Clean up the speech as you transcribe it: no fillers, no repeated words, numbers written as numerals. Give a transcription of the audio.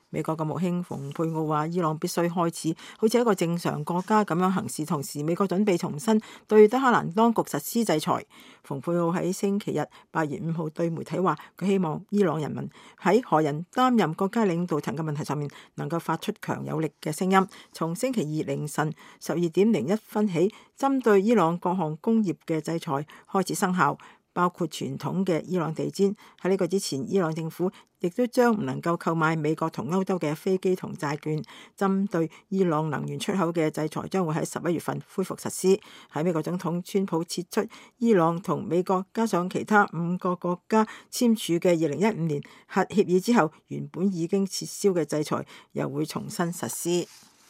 美國國務卿蓬佩奧話，伊朗必須開始好似一個正常國家咁樣行事，同時美國準備重新對德黑蘭當局實施制裁。蓬佩奧喺星期日8月5號對媒體話，佢希望伊朗人民喺何人擔任國家領導層嘅問題上面能夠發出強有力嘅聲音。從星期二凌晨12:01起，針對伊朗各項工業嘅制裁開始生效，包括傳統嘅伊朗地氈。喺呢個之前，伊朗政府亦都將唔能夠購買美國同歐洲嘅飛機同債券。針對伊朗能源出口嘅制裁將會喺11月份恢復實施。喺美國總統川普撤出伊朗同美國加上其他5個國家簽署嘅2015年核協議之後，原本已經撤銷嘅制裁又會重新實施。